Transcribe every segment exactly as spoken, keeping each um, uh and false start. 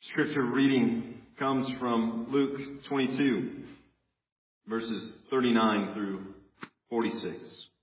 Scripture reading comes from Luke twenty-two, verses thirty-nine through forty-six.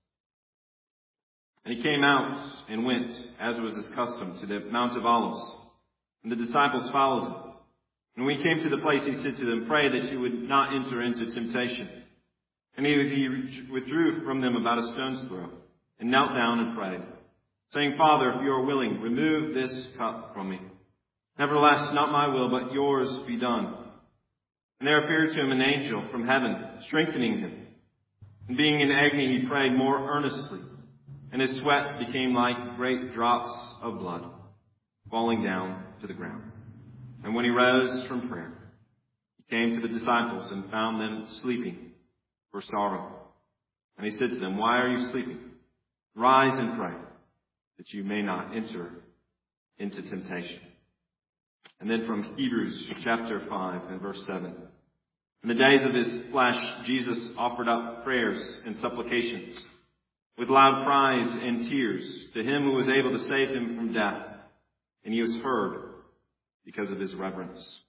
And he came out and went, as was his custom, to the Mount of Olives, and the disciples followed him. And when he came to the place, he said to them, "Pray that you would not enter into temptation." And he, he withdrew from them about a stone's throw, and knelt down and prayed, saying, "Father, if you are willing, remove this cup from me. Nevertheless, not my will, but yours be done." And there appeared to him an angel from heaven, strengthening him. And being in agony, he prayed more earnestly, and his sweat became like great drops of blood falling down to the ground. And when he rose from prayer, he came to the disciples and found them sleeping for sorrow. And he said to them, "Why are you sleeping? Rise and pray, that you may not enter into temptation." And then from Hebrews chapter five and verse seven. "In the days of his flesh, Jesus offered up prayers and supplications with loud cries and tears to him who was able to save him from death. And he was heard because of his reverence."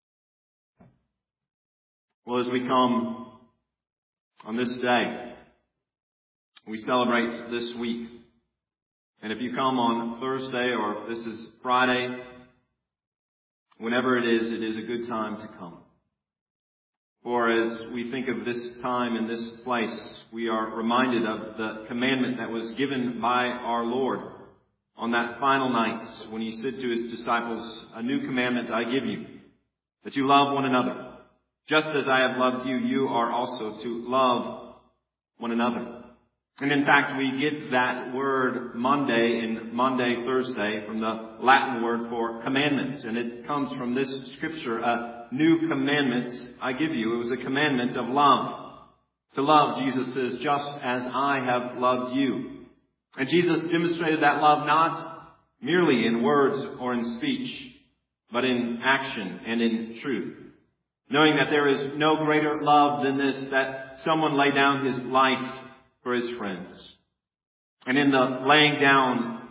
Well, as we come on this day, we celebrate this week. And if you come on Thursday or if this is Friday, whenever it is, it is a good time to come. For as we think of this time and this place, we are reminded of the commandment that was given by our Lord on that final night when he said to his disciples, "A new commandment I give you, that you love one another. Just as I have loved you, you are also to love one another." And in fact, we get that word Monday and Monday, Thursday from the Latin word for commandments. And it comes from this scripture, "A new commandment I give you." It was a commandment of love. To love, Jesus says, "just as I have loved you." And Jesus demonstrated that love not merely in words or in speech, but in action and in truth. Knowing that there is no greater love than this, that someone lay down his life for his friends. And in the laying down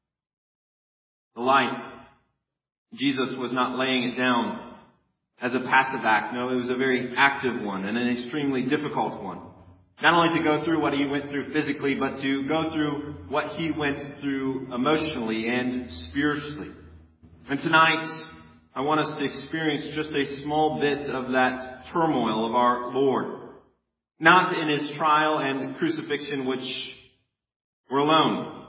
the life, Jesus was not laying it down as a passive act. No, it was a very active one and an extremely difficult one. Not only to go through what he went through physically, but to go through what he went through emotionally and spiritually. And tonight, I want us to experience just a small bit of that turmoil of our Lord. Not in his trial and crucifixion, which were alone,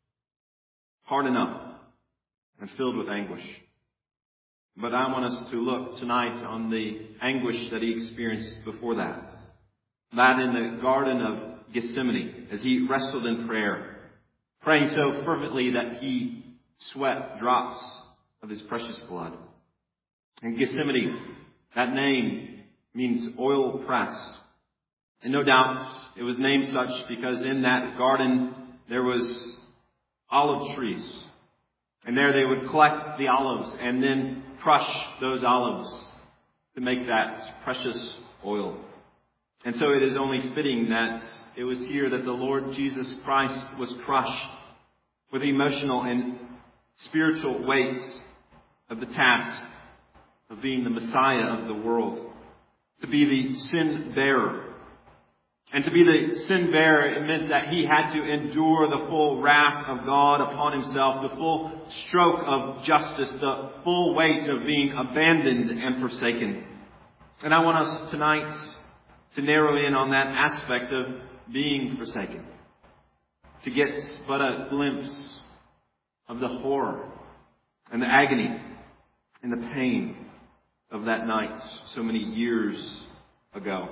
hard enough and filled with anguish. But I want us to look tonight on the anguish that he experienced before that. That in the Garden of Gethsemane, as he wrestled in prayer, praying so fervently that he sweat drops of his precious blood. And Gethsemane, that name means oil press. And no doubt it was named such because in that garden there was olive trees. And there they would collect the olives and then crush those olives to make that precious oil. And so it is only fitting that it was here that the Lord Jesus Christ was crushed with the emotional and spiritual weight of the task of being the Messiah of the world, to be the sin bearer. And to be the sin bearer, it meant that he had to endure the full wrath of God upon himself, the full stroke of justice, the full weight of being abandoned and forsaken. And I want us tonight to narrow in on that aspect of being forsaken, to get but a glimpse of the horror and the agony and the pain of that night so many years ago.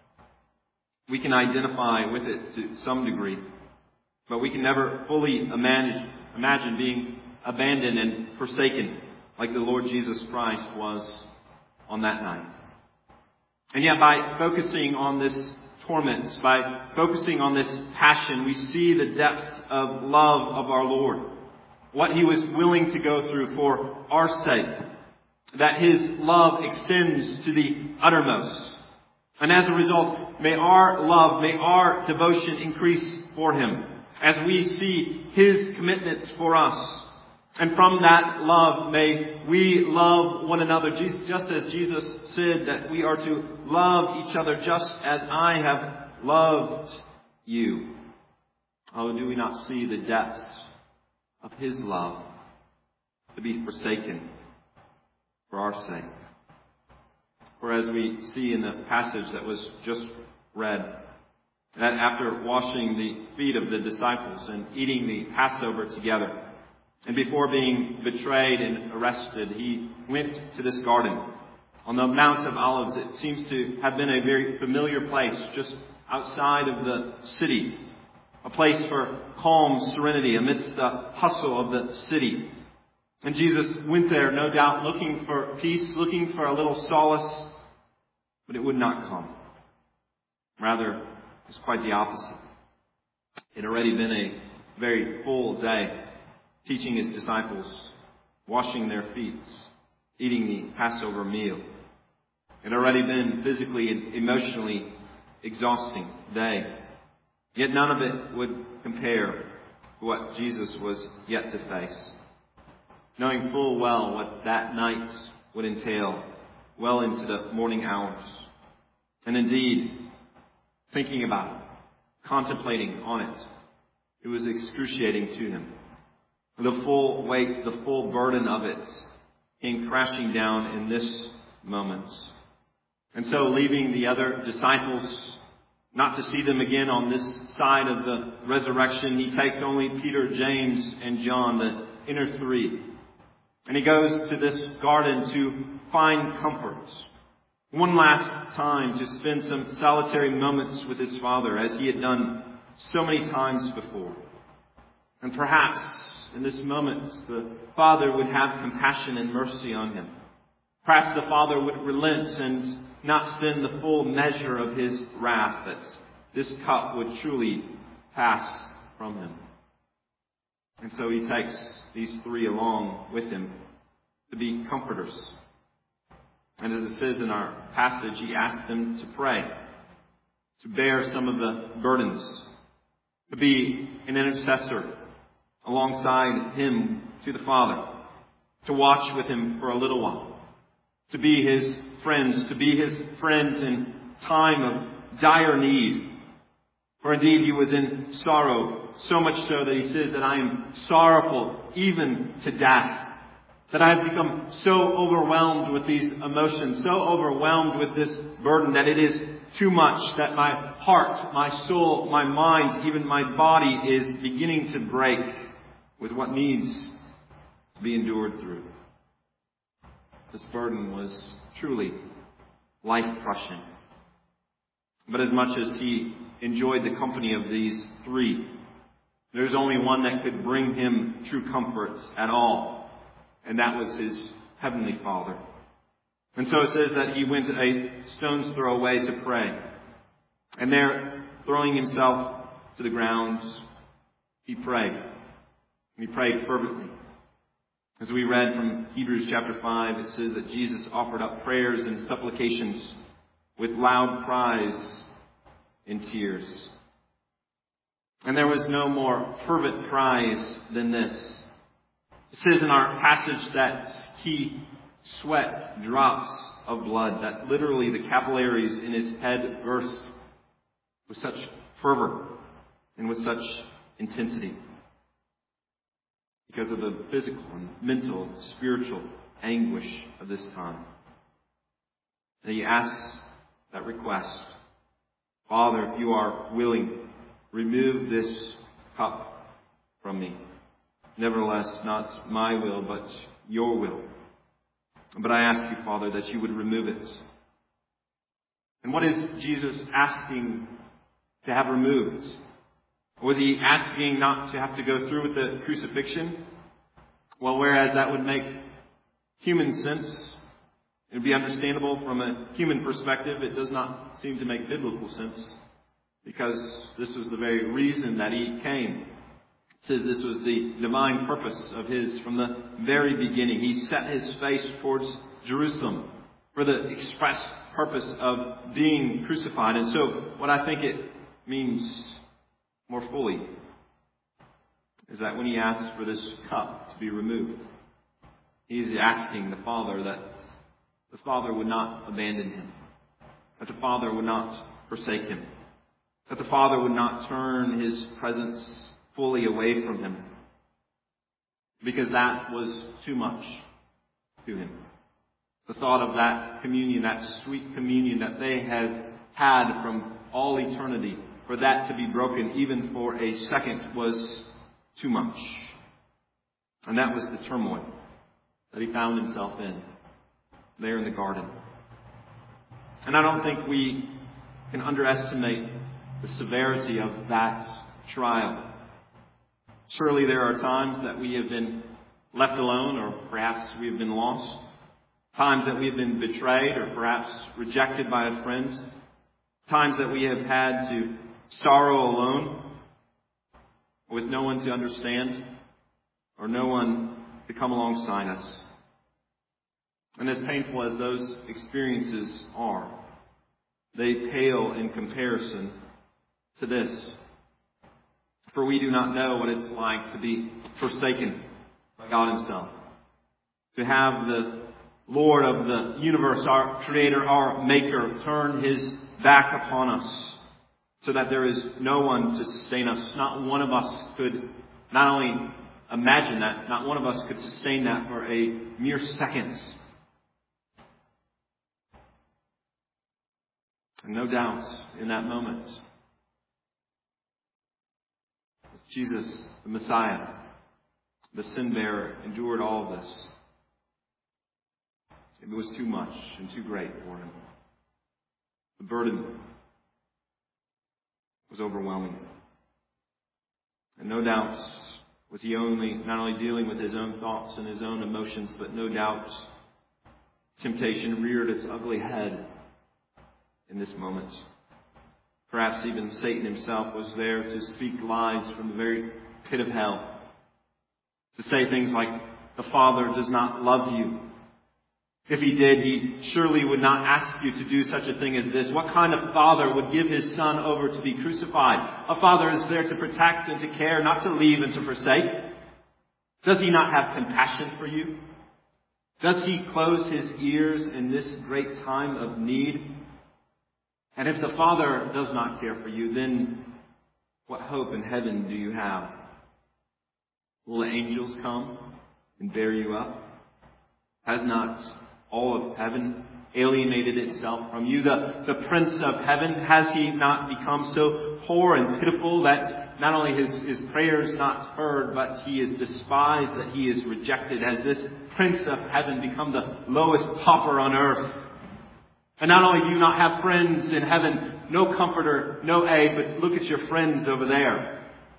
We can identify with it to some degree, but we can never fully imagine, imagine being abandoned and forsaken like the Lord Jesus Christ was on that night. And yet by focusing on this torment, by focusing on this passion, we see the depth of love of our Lord. What he was willing to go through for our sake. That his love extends to the uttermost. And as a result, may our love, may our devotion increase for him as we see his commitment for us And from that love, may we love one another, just as Jesus said that we are to love each other just as I have loved you. Oh, do we not see the depths of His love to be forsaken for our sake? For as we see in the passage that was just read, that after washing the feet of the disciples and eating the Passover together, and before being betrayed and arrested, He went to this garden on the Mount of Olives. It seems to have been a very familiar place just outside of the city, a place for calm serenity amidst the hustle of the city. And Jesus went there, no doubt, looking for peace, looking for a little solace, but it would not come. Rather, it was quite the opposite. It had already been a very full day, teaching His disciples, washing their feet, eating the Passover meal. It had already been physically and emotionally exhausting day. Yet none of it would compare to what Jesus was yet to face. Knowing full well what that night would entail, well into the morning hours. And indeed, thinking about it, contemplating on it, it was excruciating to Him. The full weight, the full burden of it came crashing down in this moment. And so leaving the other disciples, not to see them again on this side of the resurrection, He takes only Peter, James, and John, the inner three. And He goes to this garden to find comfort. One last time to spend some solitary moments with His Father, as He had done so many times before. And perhaps in this moment, the Father would have compassion and mercy on Him. Perhaps the Father would relent and not send the full measure of His wrath, that this cup would truly pass from Him. And so He takes these three along with Him to be comforters. And as it says in our passage, He asks them to pray, to bear some of the burdens, to be an intercessor alongside Him to the Father, to watch with Him for a little while, to be His friends, to be His friends in time of dire need. For indeed He was in sorrow, so much so that He says that I am sorrowful even to death, that I have become so overwhelmed with these emotions, so overwhelmed with this burden that it is too much, that my heart, my soul, my mind, even my body is beginning to break with what needs to be endured through. This burden was truly life-crushing. But as much as He enjoyed the company of these three, there's only one that could bring Him true comfort at all, and that was His Heavenly Father. And so it says that He went a stone's throw away to pray. And there, throwing Himself to the ground, He prayed. He prayed fervently. As we read from Hebrews chapter five, it says that Jesus offered up prayers and supplications with loud cries and tears. And there was no more fervent cries than this. It says in our passage that He sweat drops of blood, that literally the capillaries in His head burst with such fervor and with such intensity, because of the physical and mental, spiritual anguish of this time. And He asks that request, Father, if You are willing, remove this cup from me. Nevertheless, not my will, but Your will. But I ask You, Father, that You would remove it. And what is Jesus asking to have removed? Was He asking not to have to go through with the crucifixion? Well, whereas that would make human sense, it would be understandable from a human perspective, it does not seem to make biblical sense, because this was the very reason that He came. It says this was the divine purpose of His from the very beginning. He set His face towards Jerusalem for the express purpose of being crucified. And so what I think it means more fully is that when he asks for this cup to be removed, he's asking the Father that the Father would not abandon him, that the Father would not forsake him, that the Father would not turn his presence fully away from him, because that was too much to him. The thought of that communion, that sweet communion that they had had from all eternity, for that to be broken even for a second was too much. And that was the turmoil that he found himself in there in the garden. And I don't think we can underestimate the severity of that trial. Surely there are times that we have been left alone, or perhaps we have been lost. Times that we have been betrayed, or perhaps rejected by a friend. Times that we have had to sorrow alone, with no one to understand, or no one to come alongside us. And as painful as those experiences are, they pale in comparison to this. For we do not know what it's like to be forsaken by God Himself. To have the Lord of the universe, our Creator, our Maker, turn His back upon us so that there is no one to sustain us. Not one of us could not only imagine that, not one of us could sustain that for a mere second. And no doubt in that moment, Jesus, the Messiah, the sin bearer, endured all of this. It was too much and too great for him. The burden was overwhelming. And no doubt was he only not only dealing with his own thoughts and his own emotions, but no doubt temptation reared its ugly head in this moment. Perhaps even Satan himself was there to speak lies from the very pit of hell. To say things like, the Father does not love you. If He did, He surely would not ask you to do such a thing as this. What kind of father would give his son over to be crucified? A father is there to protect and to care, not to leave and to forsake. Does He not have compassion for you? Does He close His ears in this great time of need? And if the Father does not care for you, then what hope in heaven do you have? Will the angels come and bear you up? Has not all of heaven alienated itself from you? The, the Prince of Heaven, has He not become so poor and pitiful that not only his, his prayers not heard, but He is despised, that He is rejected? Has this Prince of Heaven become the lowest pauper on earth? And not only do you not have friends in heaven, no comforter, no aid, but look at your friends over there.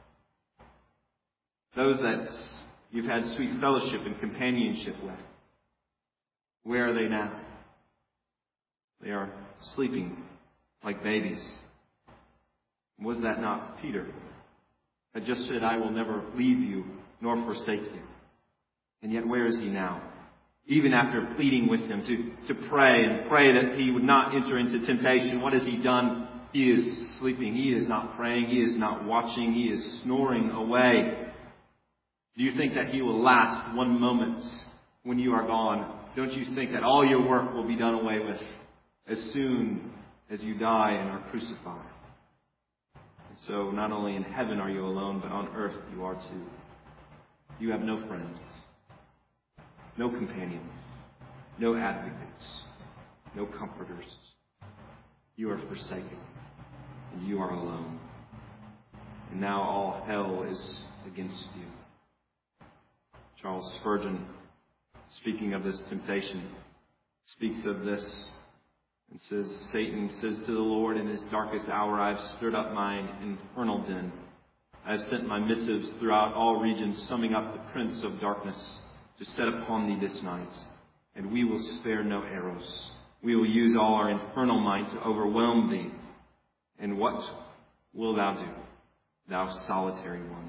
Those that you've had sweet fellowship and companionship with. Where are they now? They are sleeping like babies. Was that not Peter that just said, I will never leave you nor forsake you? And yet where is he now? Even after pleading with him to, to pray and pray that he would not enter into temptation, what has he done? He is sleeping. He is not praying. He is not watching. He is snoring away. Do you think that he will last one moment when you are gone? Don't you think that all your work will be done away with as soon as you die and are crucified? And so not only in heaven are you alone, but on earth you are too. You have no friends, no companions, no advocates, no comforters. You are forsaken, and you are alone. And now all hell is against you. Charles Spurgeon, speaking of this temptation, speaks of this and says, Satan says to the Lord in his darkest hour, I have stirred up mine infernal den. I have sent my missives throughout all regions, summing up the prince of darkness to set upon thee this night. And we will spare no arrows. We will use all our infernal might to overwhelm thee. And what wilt thou do, thou solitary one?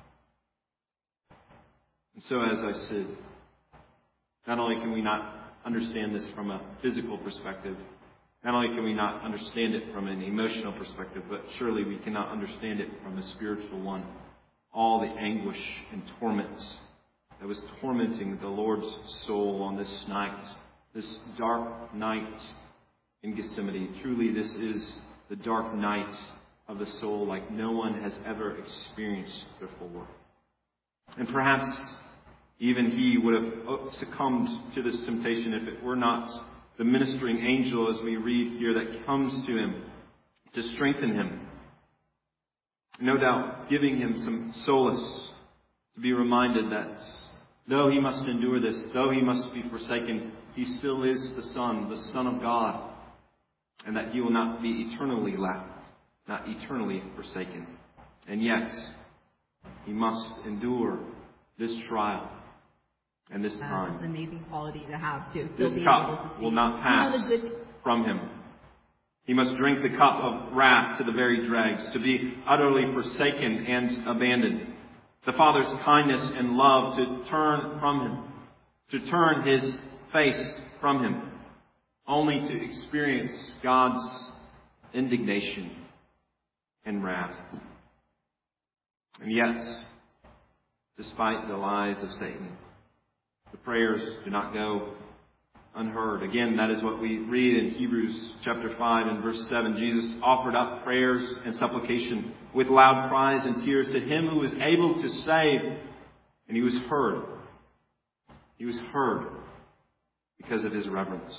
And so as I said, not only can we not understand this from a physical perspective, not only can we not understand it from an emotional perspective, but surely we cannot understand it from a spiritual one. all the anguish and torment that was tormenting the Lord's soul on this night, this dark night in Gethsemane. Truly, this is the dark night of the soul like no one has ever experienced before. And perhaps even he would have succumbed to this temptation if it were not the ministering angel, as we read here, that comes to him to strengthen him. No doubt giving him some solace to be reminded that though he must endure this, though he must be forsaken, he still is the Son, the Son of God, and that he will not be eternally left, not eternally forsaken. And yet, he must endure this trial and this time. That's an amazing quality to have, too. This cup will not pass you know, good... from him. He must drink the cup of wrath to the very dregs, to be utterly forsaken and abandoned. The Father's kindness and love to turn from him, to turn his face from him, only to experience God's indignation and wrath. And yet, despite the lies of Satan, the prayers do not go unheard. Again, that is what we read in Hebrews chapter five and verse seven. Jesus offered up prayers and supplication with loud cries and tears to him who was able to save, and he was heard. He was heard because of his reverence.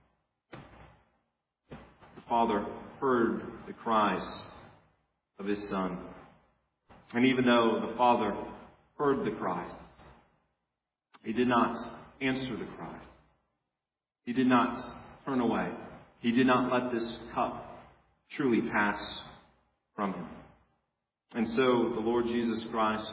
The Father heard the cries of his Son. And even though the Father heard the cry, he did not answer the cry. He did not turn away. He did not let this cup truly pass from him. And so the Lord Jesus Christ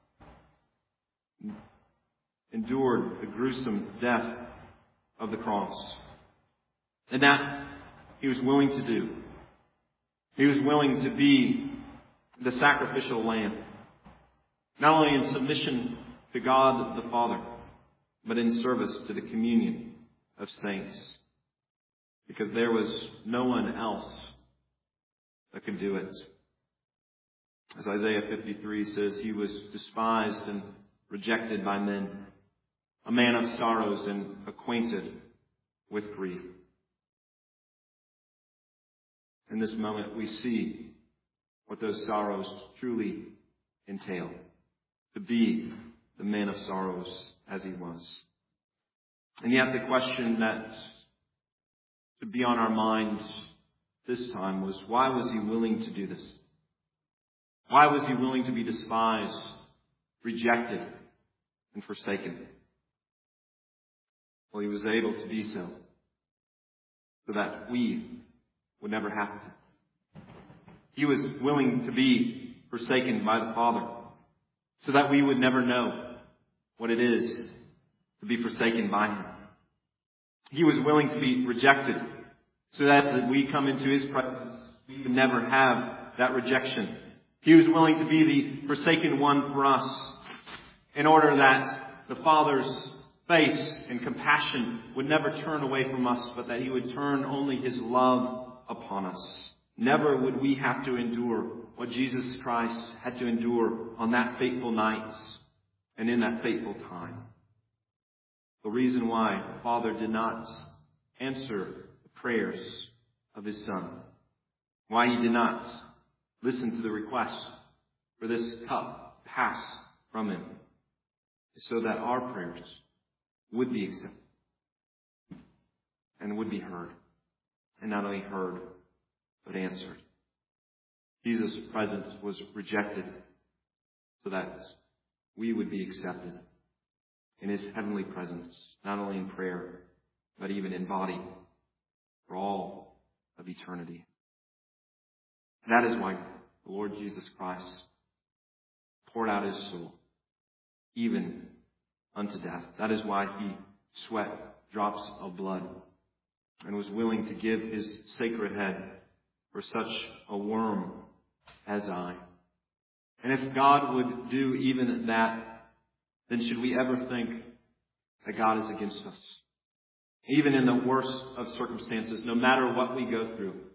endured the gruesome death of the cross. And that he was willing to do. He was willing to be the sacrificial lamb, not only in submission to God the Father, but in service to the communion of saints, because there was no one else that could do it. As Isaiah fifty-three says, he was despised and rejected by men, a man of sorrows and acquainted with grief. In this moment, we see what those sorrows truly entail, to be the man of sorrows as he was. And yet the question that should be on our minds this time was, why was he willing to do this? Why was he willing to be despised, rejected, and forsaken? Well, he was able to be so, so that we would never have to. He was willing to be forsaken by the Father, so that we would never know what it is to be forsaken by him. He was willing to be rejected, so that as we come into his presence, we would never have that rejection. He was willing to be the forsaken one for us, in order that the Father's face and compassion would never turn away from us, but that he would turn only his love upon us. Never would we have to endure what Jesus Christ had to endure on that fateful night and in that fateful time. The reason why the Father did not answer the prayers of his Son, why he did not listen to the request for this cup to pass from him, is so that our prayers would be accepted and would be heard. And not only heard, but answered. Jesus' presence was rejected so that we would be accepted in his heavenly presence, not only in prayer, but even in body, for all of eternity. That is why the Lord Jesus Christ poured out his soul, even unto death. That is why he sweat drops of blood and was willing to give his sacred head for such a worm as I. And if God would do even that, then should we ever think that God is against us? Even in the worst of circumstances, no matter what we go through,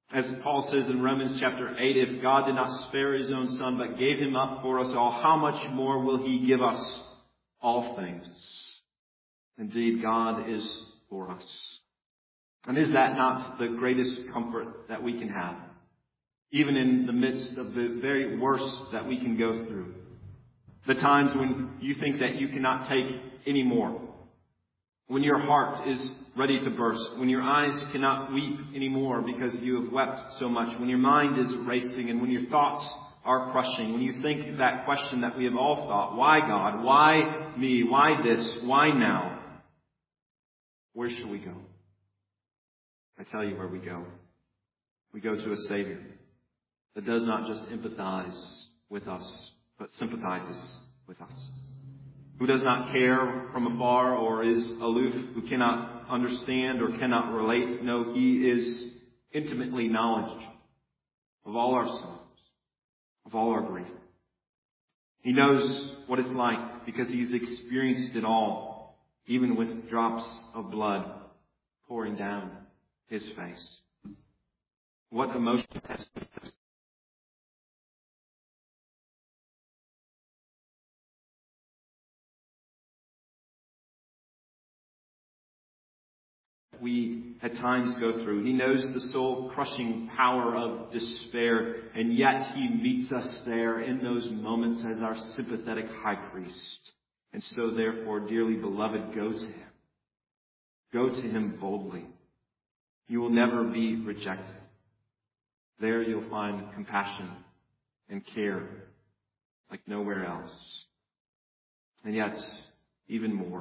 As Paul says in Romans chapter eight, if God did not spare his own Son, but gave him up for us all, how much more will he give us all things? Indeed, God is for us. And is that not the greatest comfort that we can have? Even in the midst of the very worst that we can go through. The times when you think that you cannot take any more. When your heart is ready to burst. When your eyes cannot weep anymore because you have wept so much. When your mind is racing and when your thoughts are crushing. When you think that question that we have all thought. Why God? Why me? Why this? Why now? Where shall we go? I tell you where we go. We go to a Savior that does not just empathize with us, but sympathizes with us. Who does not care from afar or is aloof, who cannot understand or cannot relate. No, he is intimately knowledgeable of all our sorrows, of all our grief. He knows what it's like because he's experienced it all, even with drops of blood pouring down his face. What emotion has we at times go through. He knows the soul-crushing power of despair, and yet he meets us there in those moments as our sympathetic high priest. And so therefore, dearly beloved, go to him. Go to him boldly. You will never be rejected. There you'll find compassion and care like nowhere else. And yet, even more.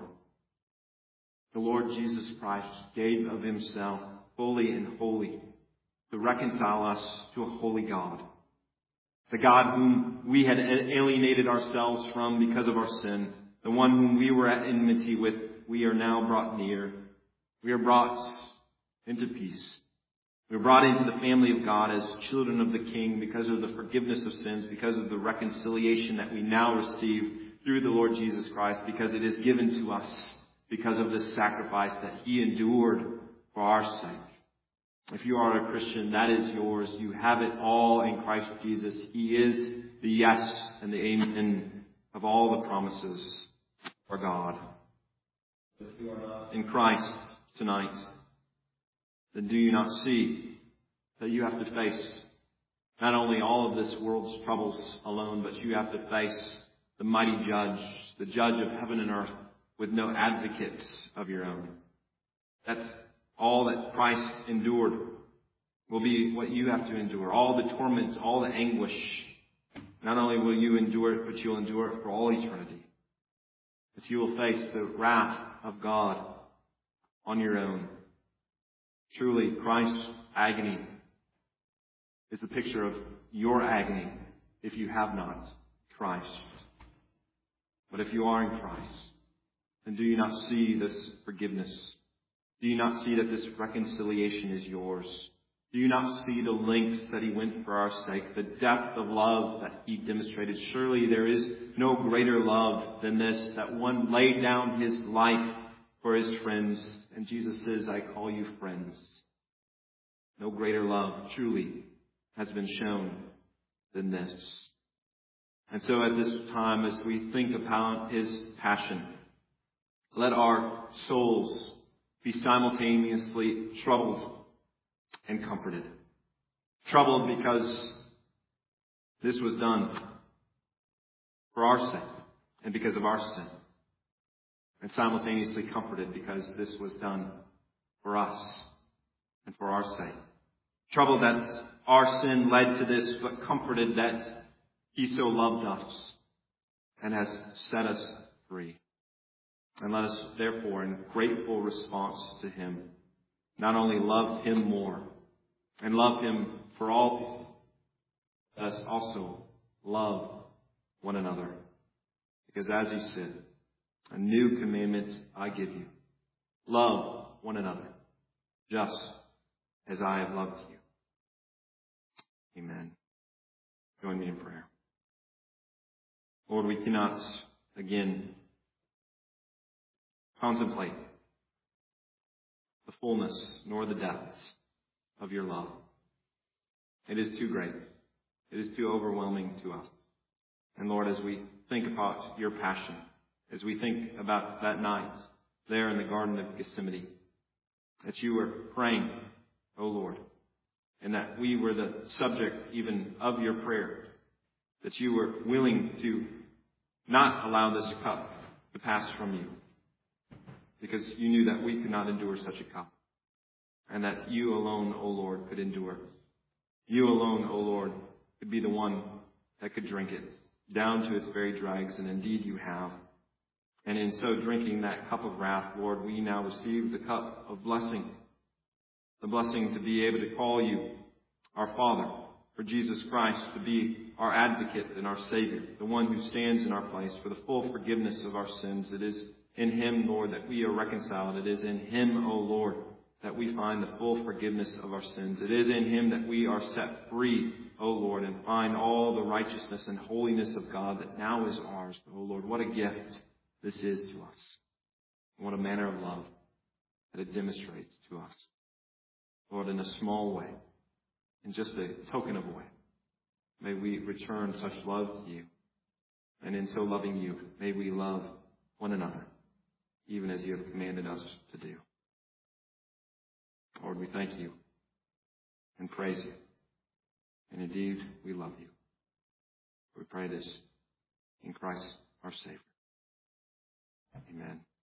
The Lord Jesus Christ gave of himself fully and wholly to reconcile us to a holy God. The God whom we had alienated ourselves from because of our sin. The one whom we were at enmity with, we are now brought near. We are brought into peace. We are brought into the family of God as children of the King because of the forgiveness of sins, because of the reconciliation that we now receive through the Lord Jesus Christ, because it is given to us because of this sacrifice that he endured for our sake. If you are a Christian, that is yours. You have it all in Christ Jesus. He is the yes and the amen of all the promises for God. If you are not in Christ tonight, then do you not see that you have to face not only all of this world's troubles alone, but you have to face the mighty judge, the judge of heaven and earth, with no advocates of your own. That's all that Christ endured will be what you have to endure. All the torment, all the anguish. Not only will you endure it, but you'll endure it for all eternity. That you will face the wrath of God on your own. Truly, Christ's agony is a picture of your agony if you have not Christ. But if you are in Christ, then do you not see this forgiveness? Do you not see that this reconciliation is yours? Do you not see the lengths that he went for our sake, the depth of love that he demonstrated? Surely there is no greater love than this, that one laid down his life for his friends. And Jesus says, I call you friends. No greater love truly has been shown than this. And so at this time, as we think about his passion, let our souls be simultaneously troubled and comforted. Troubled because this was done for our sake and because of our sin. And simultaneously comforted because this was done for us and for our sake. Troubled that our sin led to this, but comforted that he so loved us and has set us free. And let us, therefore, in grateful response to him, not only love him more and love him for all people, let us also love one another. Because as he said, a new commandment I give you. Love one another, just as I have loved you. Amen. Join me in prayer. Lord, we cannot, again, contemplate the fullness nor the depths of your love. It is too great. It is too overwhelming to us. And Lord, as we think about your passion, as we think about that night there in the Garden of Gethsemane, that you were praying, O Lord, and that we were the subject even of your prayer, that you were willing to not allow this cup to pass from you, because you knew that we could not endure such a cup, and that you alone, O Lord, could endure. You alone, O Lord, could be the one that could drink it down to its very dregs, and indeed you have. And in so drinking that cup of wrath, Lord, we now receive the cup of blessing, the blessing to be able to call you our Father, for Jesus Christ to be our advocate and our Savior, the one who stands in our place for the full forgiveness of our sins. It is in him, Lord, that we are reconciled. It is in him, O Lord, that we find the full forgiveness of our sins. It is in him that we are set free, O Lord, and find all the righteousness and holiness of God that now is ours. O Lord, what a gift this is to us. What a manner of love that it demonstrates to us. Lord, in a small way, in just a token of a way, may we return such love to you. And in so loving you, may we love one another, even as you have commanded us to do. Lord, we thank you and praise you. And indeed, we love you. We pray this in Christ our Savior. Amen.